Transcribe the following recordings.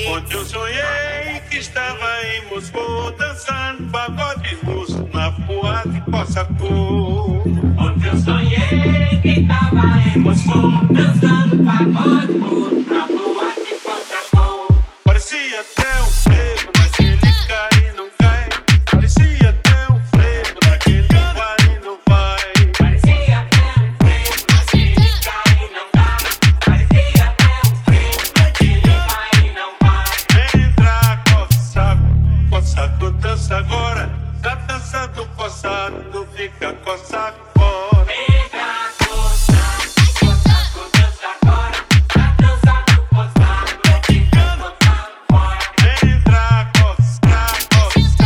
Ontem eu sonhei que estava em Moscou, dançando pagode russo na boate Cossacô. Ontem eu sonhei que estava em Moscou, dançando pagode russo na boate Cossacô. Parecia até um frevo naquele cai e não cai. Parecia até um frevo naquele vai e não vai. Parecia até um frevo naquele cai e não cai. Parecia até um frevo naquele vai e não vai. Entra, Cossacô, Cossacô dança agora. Da dança do Cossacô fica Cossacô fora. Entra, Cossacô, Cossacô dança agora. Da dança do Cossacô fica Cossacô fora. Entra, Cossacô,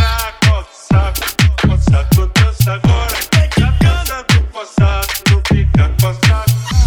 Cossacô dança agora. Da dança do Cossacô fica Cossacô.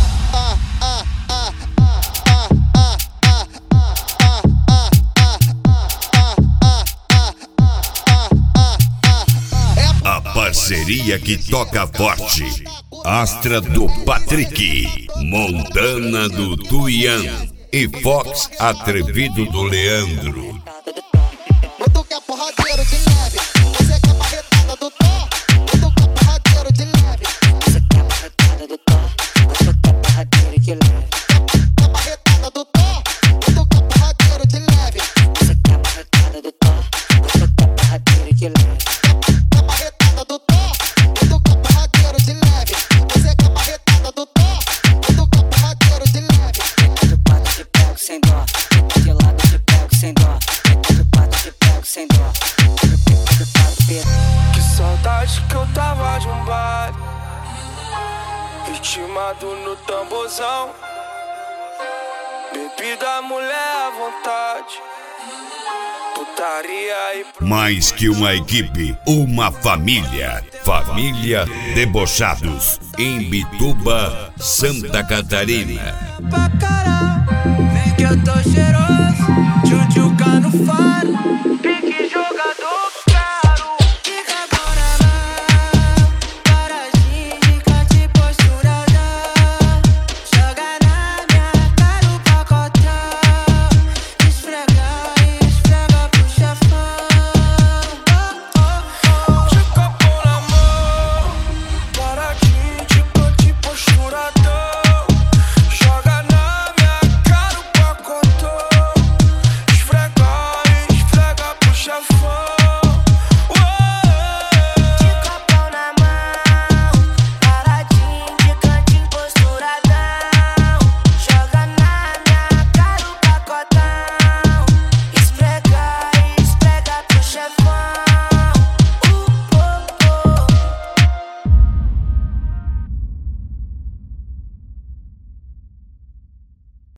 A parceria que toca forte. Astra do Patrick, Montana do Tuian e Fox Atrevido do Leandro. Tu quer porradeiro de leve, você quer marretada do Thor. Tu quer porradeiro de leve, você quer marretada do Thor. Tu quer porradeiro de leve, quer marretada do Thor. Tu quer porradeiro de leve, você quer marretada do Thor. Tu quer porradeiro de leve, quer marretada do Thor. Tu quer porradeiro de leve, você quer marretada do Thor. Tu quer porradeiro de leve. De pato te pego sem dó, de lado te pego sem dó. De pato te pego sem dó. Que saudade que eu tava de um bar, ritmado no tamborzão. Bebida, mulher à vontade, putaria e Mais que uma equipe, uma família. Família Debochados, em Bituba, Santa Catarina. pra caralho. Vem que eu tô cheiroso, tchutchuca no faro.